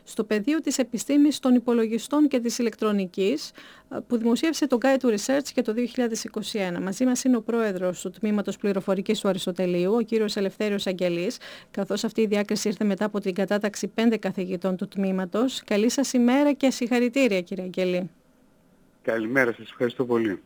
στο πεδίο της επιστήμης των υπολογιστών και της ηλεκτρονικής, που δημοσίευσε το Guide to Research για το 2021. Μαζί μας είναι ο πρόεδρος του Τμήματος Πληροφορικής του Αριστοτελείου, ο κύριος Ελευθέριος Αγγελής, καθώς αυτή η διάκριση ήρθε μετά από την κατάταξη 5 καθηγητών του τμήματος. Καλή σας ημέρα και συγχαρητήρια, κύριε Αγγελή. Καλημέρα σας, ευχαριστώ πολύ.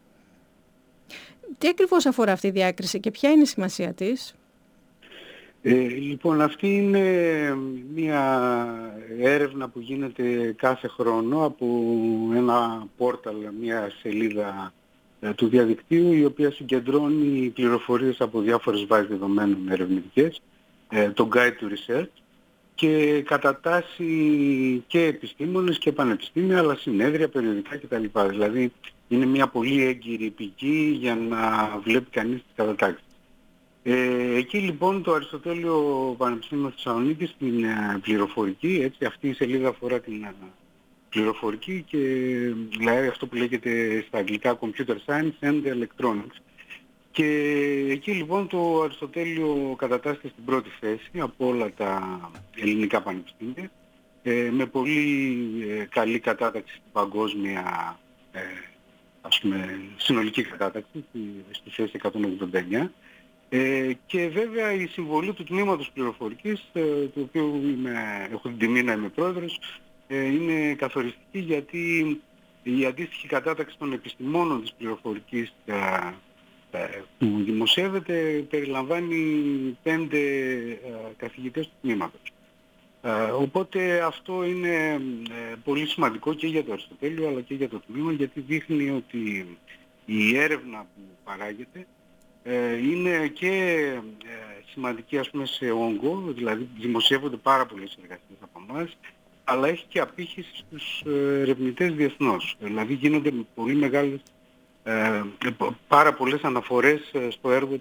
Τι ακριβώς αφορά αυτή η διάκριση και ποια είναι η σημασία της? Λοιπόν, αυτή είναι μια έρευνα που γίνεται κάθε χρόνο από ένα πόρταλ, μια σελίδα του διαδικτύου, η οποία συγκεντρώνει πληροφορίες από διάφορες βάσεις δεδομένων ερευνητικές, το Guide to Research, και κατατάσσει και επιστήμονες και πανεπιστήμια, αλλά συνέδρια, περιοδικά κτλ. Δηλαδή είναι μια πολύ έγκυρη πηγή για να βλέπει κανείς τις κατατάξεις. Εκεί λοιπόν το Αριστοτέλειο Πανεπιστήμιο Θεσσαλονίκης στην πληροφορική, έτσι, αυτή η σελίδα αφορά την πληροφορική και δηλαδή αυτό που λέγεται στα αγγλικά Computer Science and Electronics. Και εκεί λοιπόν το Αριστοτέλειο κατατάσσεται στην πρώτη θέση από όλα τα ελληνικά πανεπιστήμια, με πολύ καλή κατάταξη στην παγκόσμια, ας πούμε, συνολική κατάταξη, στη θέση 189. Και βέβαια η συμβολή του Τμήματος Πληροφορικής, του οποίου έχω την τιμή να είμαι πρόεδρος, είναι καθοριστική, γιατί η αντίστοιχη κατάταξη των επιστημόνων της πληροφορικής που δημοσιεύεται περιλαμβάνει 5 καθηγητές του τμήματος. Οπότε αυτό είναι πολύ σημαντικό και για το Αριστοτέλειο αλλά και για το τμήμα, γιατί δείχνει ότι η έρευνα που παράγεται είναι και σημαντική, ας πούμε, σε όγκο, δηλαδή δημοσιεύονται πάρα πολλές εργασίες από εμάς, αλλά έχει και απήχηση στους ερευνητές διεθνώς. Δηλαδή γίνονται πολύ μεγάλες, πάρα πολλές αναφορές στο έργο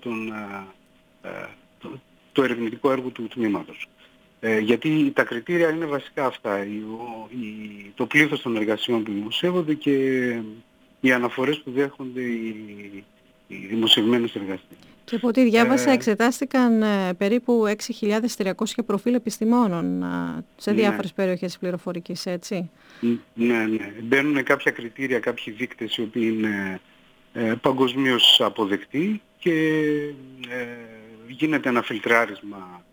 το ερευνητικό έργο του τμήματος. Γιατί τα κριτήρια είναι βασικά αυτά, το πλήθος των εργασιών που δημοσιεύονται και οι αναφορές που δέχονται οι δημοσιευμένες εργασίες. Και από ό,τι διάβασα εξετάστηκαν περίπου 6.300 προφίλ επιστημόνων σε διάφορες περιοχές της πληροφορικής, έτσι. Ναι. Μπαίνουν κάποια κριτήρια, κάποιοι δείκτες οι οποίοι είναι παγκοσμίως αποδεκτοί και γίνεται ένα φιλτράρισμα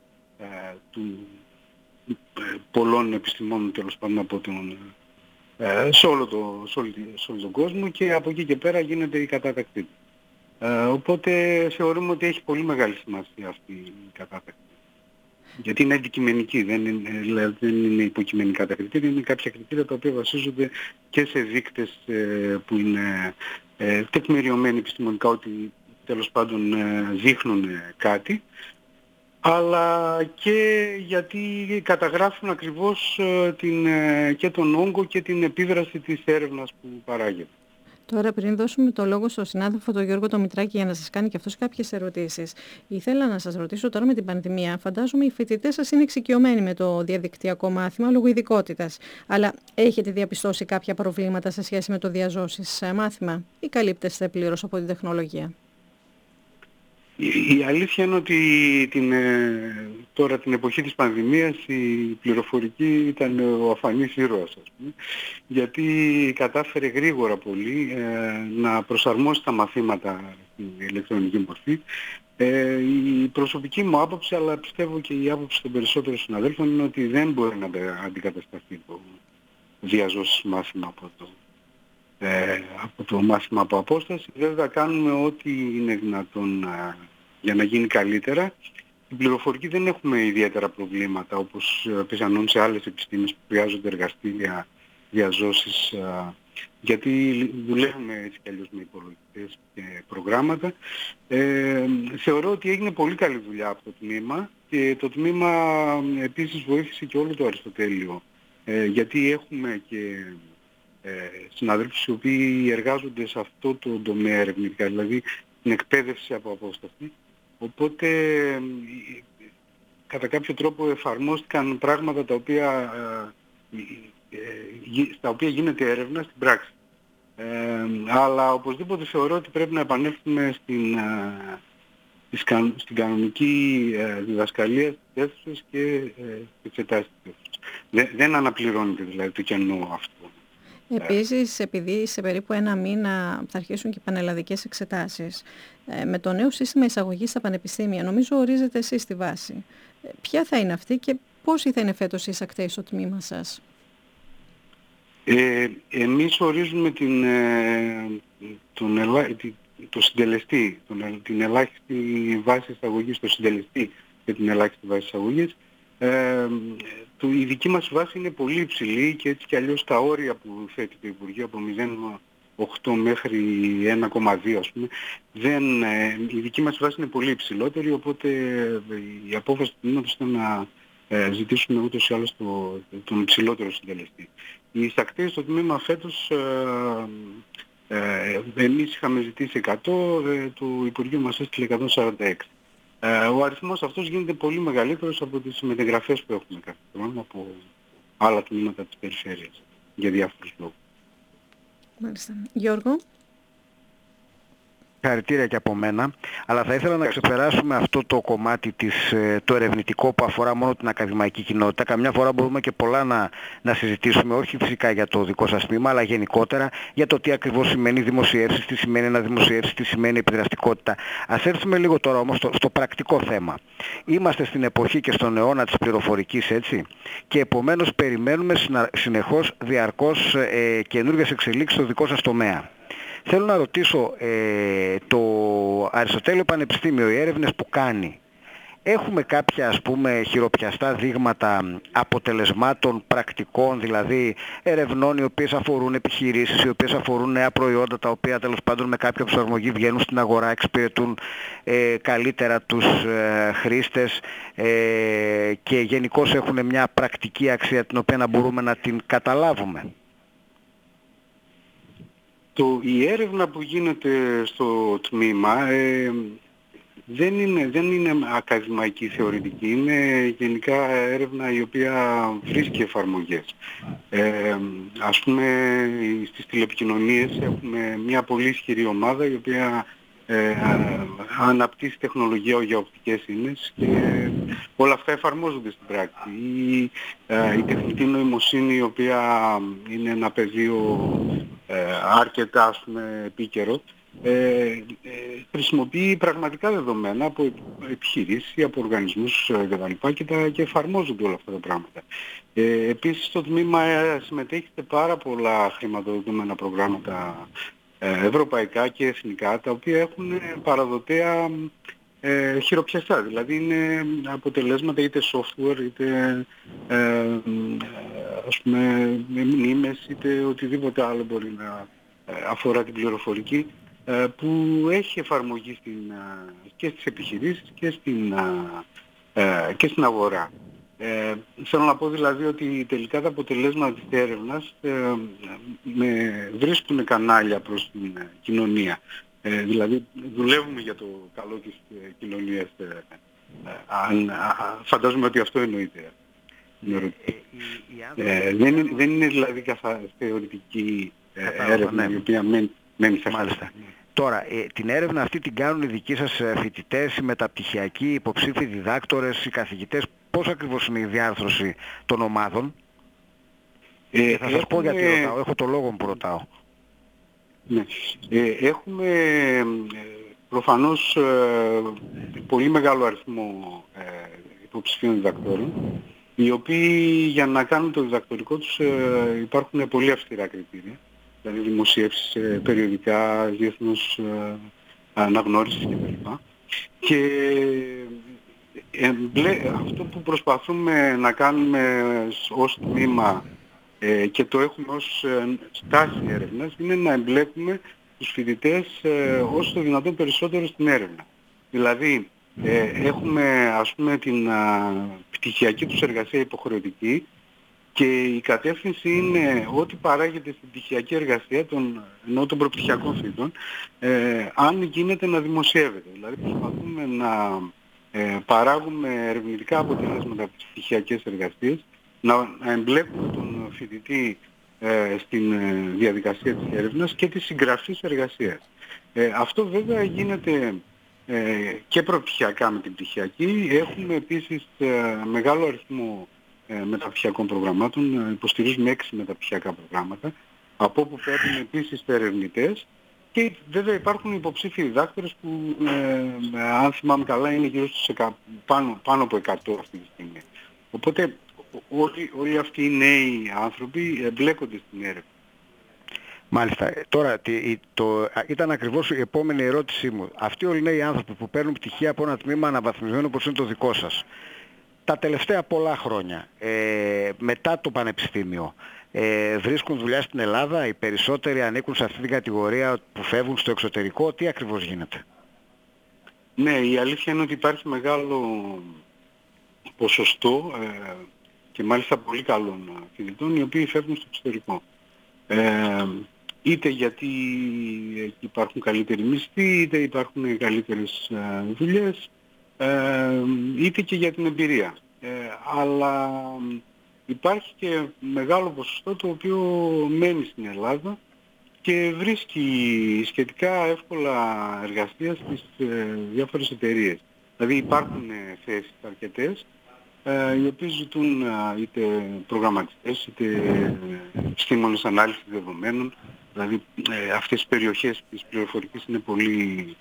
πολλών επιστημόνων, τέλος πάντων, από σε όλο τον κόσμο, και από εκεί και πέρα γίνεται η κατάταξη. Οπότε θεωρούμε ότι έχει πολύ μεγάλη σημασία αυτή η κατάταξη. Γιατί είναι αντικειμενική, δεν είναι υποκειμενικά τα κριτήρια, είναι κάποια κριτήρια τα οποία βασίζονται και σε δείκτες που είναι τεκμηριωμένοι επιστημονικά, ότι τέλος πάντων δείχνουν κάτι, αλλά και γιατί καταγράφουν ακριβώς και τον όγκο και την επίδραση της έρευνας που παράγεται. Τώρα, πριν δώσουμε το λόγο στον συνάδελφο τον Γιώργο το Μητράκη για να σας κάνει και αυτός κάποιες ερωτήσεις, ήθελα να σας ρωτήσω τώρα με την πανδημία. Φαντάζομαι οι φοιτητές σας είναι εξοικειωμένοι με το διαδικτυακό μάθημα λόγω ειδικότητας. Αλλά έχετε διαπιστώσει κάποια προβλήματα σε σχέση με το διαζώσεις μάθημα ή καλύπτεστε πλήρως από την τεχνολογία? Η αλήθεια είναι ότι τώρα την εποχή της πανδημίας η πληροφορική ήταν ο αφανής ήρωας, ας πούμε, γιατί κατάφερε γρήγορα πολύ να προσαρμόσει τα μαθήματα στην ηλεκτρονική μορφή. Η προσωπική μου άποψη, αλλά πιστεύω και η άποψη των περισσότερων συναδέλφων, είναι ότι δεν μπορεί να αντικατασταθεί το διαζώσεις μάθημα από το μάθημα από απόσταση. Βέβαια κάνουμε ό,τι είναι δυνατόν για να γίνει καλύτερα. Στην πληροφορική δεν έχουμε ιδιαίτερα προβλήματα, όπως πιθανόν σε άλλες επιστήμες που χρειάζονται εργαστήρια, διαζώσεις, γιατί δουλεύουμε έτσι κι αλλιώς με υπολογιστές και προγράμματα. Θεωρώ ότι έγινε πολύ καλή δουλειά από το τμήμα, και το τμήμα επίσης βοήθησε και όλο το Αριστοτέλειο, γιατί έχουμε και συναδέλφους οι οποίοι εργάζονται σε αυτό το τομέα ερευνητικά, δηλαδή την εκπαίδευση από απόσταση. Οπότε κατά κάποιο τρόπο εφαρμόστηκαν πράγματα στα οποία γίνεται έρευνα στην πράξη. Αλλά οπωσδήποτε θεωρώ ότι πρέπει να επανέλθουμε στην κανονική διδασκαλία στις αίθουσες και στις εξετάσεις της αίθουσας. Δεν αναπληρώνεται δηλαδή το κενό αυτό. Επίσης, επειδή σε περίπου ένα μήνα θα αρχίσουν και πανελλαδικές εξετάσεις, με το νέο σύστημα εισαγωγής στα πανεπιστήμια, νομίζω ορίζετε εσείς τη βάση. Ποια θα είναι αυτή και πόσοι θα είναι φέτος οι εισακτέοι στο τμήμα σας? Εμείς ορίζουμε το συντελεστή, την ελάχιστη βάση εισαγωγής, το συντελεστή και την ελάχιστη βάση εισαγωγής. Η δική μας βάση είναι πολύ υψηλή και έτσι κι αλλιώς τα όρια που θέτει το Υπουργείο από 0,8 μέχρι 1,2 ας πούμε, η δική μας βάση είναι πολύ υψηλότερη, οπότε η απόφαση του τμήματος ήταν να ζητήσουμε ούτως ή άλλως τον υψηλότερο συντελεστή. Οι εισακτές στο τμήμα φέτος, εμείς είχαμε ζητήσει 100, το Υπουργείο μας έστειλε 146. Ο αριθμός αυτός γίνεται πολύ μεγαλύτερος από τις μετεγραφές που έχουμε κάθε χρόνο από άλλα τμήματα της περιφέρειας, για διάφορους λόγους. Μάλιστα. Γιώργο. Χαρητήρια και από μένα, αλλά θα ήθελα να ξεπεράσουμε αυτό το κομμάτι το ερευνητικό που αφορά μόνο την ακαδημαϊκή κοινότητα. Καμιά φορά μπορούμε και πολλά να συζητήσουμε, όχι φυσικά για το δικό σας τμήμα, αλλά γενικότερα για το τι ακριβώς σημαίνει δημοσιεύσεις, τι σημαίνει ένα δημοσιεύσεις, τι σημαίνει επιδραστικότητα. Ας έρθουμε λίγο τώρα όμως στο πρακτικό θέμα. Είμαστε στην εποχή και στον αιώνα της πληροφορικής, έτσι, και επομένως περιμένουμε συνεχώς, διαρκώς καινούργιες εξελίξεις στο δικό σας τομέα. Θέλω να ρωτήσω, το Αριστοτέλειο Πανεπιστήμιο, οι έρευνες που κάνει, έχουμε κάποια ας πούμε χειροπιαστά δείγματα αποτελεσμάτων πρακτικών, δηλαδή ερευνών οι οποίες αφορούν επιχειρήσεις, οι οποίες αφορούν νέα προϊόντα, τα οποία τέλος πάντων με κάποια προσαρμογή βγαίνουν στην αγορά, εξυπηρετούν καλύτερα τους χρήστες και γενικώς έχουν μια πρακτική αξία την οποία να μπορούμε να την καταλάβουμε? Η έρευνα που γίνεται στο τμήμα δεν είναι ακαδημαϊκή θεωρητική, είναι γενικά έρευνα η οποία βρίσκει εφαρμογές. Ας πούμε στις τηλεπικοινωνίες έχουμε μια πολύ ισχυρή ομάδα η οποία αναπτύσσει τεχνολογία για οπτικές ίνες και όλα αυτά εφαρμόζονται στην πράξη. Η τεχνητή νοημοσύνη, η οποία είναι ένα πεδίο αρκετά ας πούμε επίκαιρο, χρησιμοποιεί πραγματικά δεδομένα από επιχειρήσεις ή από οργανισμούς και εφαρμόζονται όλα αυτά τα πράγματα. Επίσης στο τμήμα συμμετέχει σε πάρα πολλά χρηματοδοτούμενα προγράμματα ευρωπαϊκά και εθνικά, τα οποία έχουν παραδοτέα χειροπιαστά, δηλαδή είναι αποτελέσματα είτε software είτε ας πούμε μνήμες είτε οτιδήποτε άλλο μπορεί να αφορά την πληροφορική, που έχει εφαρμογή και στις επιχειρήσεις και στην αγορά. Θέλω να πω δηλαδή ότι τελικά τα αποτελέσματα της έρευνας βρίσκουν κανάλια προς την κοινωνία. Δηλαδή δουλεύουμε για το καλό της κοινωνίας. Φαντάζομαι ότι αυτό εννοείται. Δεν είναι δηλαδή θεωρητική έρευνα η οποία μένει σε αυτό. Τώρα, την έρευνα αυτή την κάνουν οι δικοί σας φοιτητές, οι μεταπτυχιακοί, οι υποψήφοι διδάκτορες, οι καθηγητές? Πώς ακριβώς είναι η διάρθρωση των ομάδων? Θα σας πω γιατί ρωτάω, έχω το λόγο που ρωτάω. Ναι. Έχουμε προφανώς πολύ μεγάλο αριθμό υποψηφίων διδακτόρων, οι οποίοι για να κάνουν το διδακτορικό τους υπάρχουν πολύ αυστηρά κριτήρια, δηλαδή δημοσίευσεις περιοδικά, διεθνούς αναγνώρισης κλπ. Και αυτό που προσπαθούμε να κάνουμε ως τμήμα και το έχουμε ως στάση έρευνας είναι να εμπλέκουμε τους φοιτητές όσο το δυνατόν περισσότερο στην έρευνα. Δηλαδή έχουμε ας πούμε την πτυχιακή τους εργασία υποχρεωτική και η κατεύθυνση είναι ό,τι παράγεται στην πτυχιακή εργασία ενώ των προπτυχιακών φοιτητών, αν γίνεται να δημοσιεύεται. Δηλαδή προσπαθούμε να παράγουμε ερευνητικά αποτελέσματα από τις πτυχιακές εργασίες, να εμπλέκουμε τον φοιτητή στην διαδικασία της έρευνας και της συγγραφής εργασίας. Αυτό βέβαια γίνεται και προπτυχιακά με την πτυχιακή. Έχουμε επίσης μεγάλο αριθμό μεταπτυχιακών προγραμμάτων. Υποστηρίζουμε 6 μεταπτυχιακά προγράμματα, από όπου παίρνουν επίσης ερευνητές. Και βέβαια υπάρχουν υποψήφιοι διδάκτορες που, αν θυμάμαι καλά, είναι γύρω στους πάνω από 100 αυτή τη στιγμή. Οπότε όλοι αυτοί οι νέοι άνθρωποι εμπλέκονται στην έρευνα. Μάλιστα. Τώρα, ήταν ακριβώς η επόμενη ερώτησή μου. Αυτοί όλοι οι νέοι άνθρωποι που παίρνουν πτυχία από ένα τμήμα αναβαθμισμένο όπως είναι το δικό σας, τα τελευταία πολλά χρόνια, μετά το πανεπιστήμιο, βρίσκουν δουλειά στην Ελλάδα, οι περισσότεροι ανήκουν σε αυτή την κατηγορία που φεύγουν στο εξωτερικό, τι ακριβώς γίνεται? Ναι, η αλήθεια είναι ότι υπάρχει μεγάλο ποσοστό και μάλιστα πολύ καλών φοιτητών οι οποίοι φεύγουν στο εξωτερικό. Είτε γιατί υπάρχουν καλύτεροι μισθοί, είτε υπάρχουν καλύτερες δουλειές, είτε και για την εμπειρία. Αλλά υπάρχει και μεγάλο ποσοστό το οποίο μένει στην Ελλάδα και βρίσκει σχετικά εύκολα εργασία στις διάφορες εταιρείες. Δηλαδή υπάρχουν θέσεις αρκετές, οι οποίες ζητούν είτε προγραμματιστές, είτε επιστήμονες ανάλυσης δεδομένων. Δηλαδή αυτές οι περιοχές της πληροφορικής είναι πολύ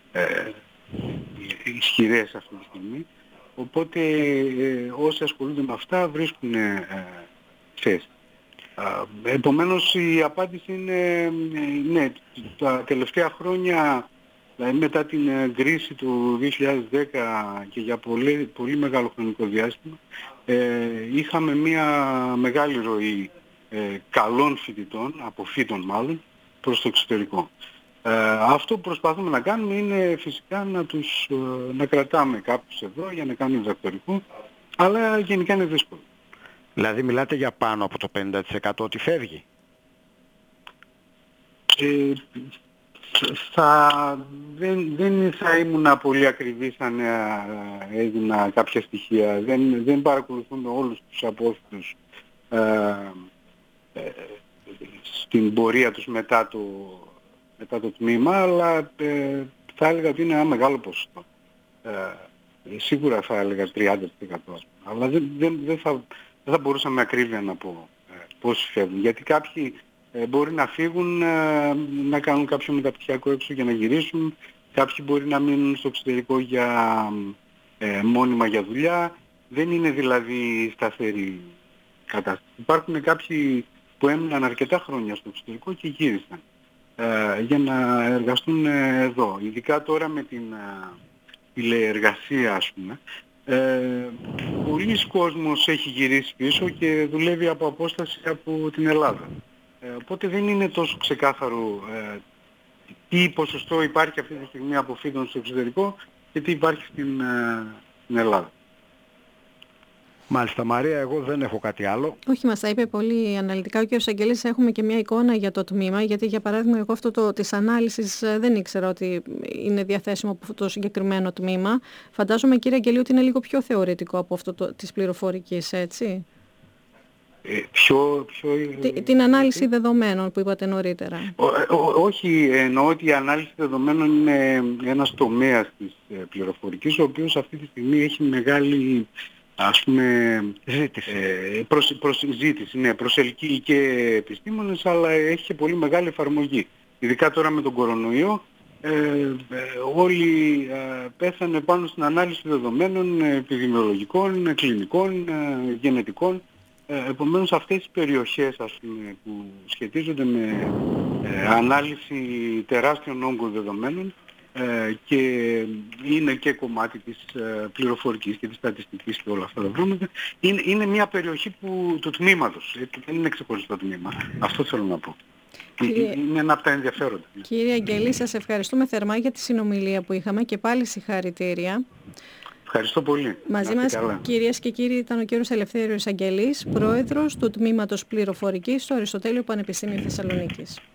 ισχυρές αυτή τη στιγμή. Οπότε όσοι ασχολούνται με αυτά βρίσκουν θέσεις. Επομένως η απάντηση είναι ναι, τα τελευταία χρόνια, δηλαδή μετά την κρίση του 2010 και για πολύ μεγάλο χρονικό διάστημα, είχαμε μια μεγάλη ροή καλών φοιτητών, αποφύτων μάλλον, προς το εξωτερικό. Αυτό που προσπαθούμε να κάνουμε είναι φυσικά να κρατάμε κάποιους εδώ για να κάνουν διδακτορικό, αλλά γενικά είναι δύσκολο. Δηλαδή μιλάτε για πάνω από το 50% ότι φεύγει? Δεν θα ήμουν πολύ ακριβής αν έδινα κάποια στοιχεία. Δεν παρακολουθούμε όλους τους απόφοιτους στην πορεία τους μετά το τμήμα, αλλά θα έλεγα ότι είναι ένα μεγάλο ποσοστό. Σίγουρα θα έλεγα 30%. Αλλά δεν θα μπορούσα με ακρίβεια να πω πόσοι φεύγουν. Γιατί κάποιοι μπορεί να φύγουν, να κάνουν κάποιο μεταπτυχιακό έξω για να γυρίσουν. Κάποιοι μπορεί να μείνουν στο εξωτερικό μόνιμα για δουλειά. Δεν είναι δηλαδή σταθερή κατάσταση. Υπάρχουν κάποιοι που έμειναν αρκετά χρόνια στο εξωτερικό και γύρισαν για να εργαστούν εδώ. Ειδικά τώρα με την τηλεεργασία, ας πούμε, πολλοί κόσμος έχει γυρίσει πίσω και δουλεύει από απόσταση από την Ελλάδα. Οπότε δεν είναι τόσο ξεκάθαρο τι ποσοστό υπάρχει αυτή τη στιγμή αποφύτων στο εξωτερικό και τι υπάρχει στην Ελλάδα. Μάλιστα Μαρία, εγώ δεν έχω κάτι άλλο. Όχι, μας τα είπε πολύ αναλυτικά ο κ. Αγγελής. Έχουμε και μια εικόνα για το τμήμα, γιατί για παράδειγμα εγώ αυτό της ανάλυσης δεν ήξερα ότι είναι διαθέσιμο από αυτό το συγκεκριμένο τμήμα. Φαντάζομαι κύριε Αγγελή ότι είναι λίγο πιο θεωρητικό από αυτό της πληροφορικής, έτσι? Την ανάλυση δεδομένων που είπατε νωρίτερα. Όχι, εννοώ ότι η ανάλυση δεδομένων είναι ένας τομέας της πληροφορικής, ο οποίος αυτή τη στιγμή έχει μεγάλη, ας πούμε, ζήτηση. Ναι, προσελκύει και επιστήμονες, αλλά έχει και πολύ μεγάλη εφαρμογή. Ειδικά τώρα με τον κορονοϊό, όλοι πέθανε πάνω στην ανάλυση δεδομένων επιδημιολογικών, κλινικών, γενετικών. Επομένως αυτές οι περιοχές, ας πούμε, που σχετίζονται με ανάλυση τεράστιων όγκων δεδομένων και είναι και κομμάτι της πληροφορικής και της στατιστικής και όλα αυτά τα πράγματα, είναι μια περιοχή του τμήματος, δεν είναι ξεχωριστό τμήμα. Αυτό θέλω να πω. Είναι ένα από τα ενδιαφέροντα. Κύριε Αγγελή, σας ευχαριστούμε θερμά για τη συνομιλία που είχαμε και πάλι συγχαρητήρια. Ευχαριστώ πολύ. Μαζί μας, κυρίες και κύριοι, ήταν ο κύριος Ελευθέριος Αγγελής, πρόεδρος του Τμήματος Πληροφορικής στο Αριστοτέλειο Πανεπιστήμιο Θεσσαλονίκης.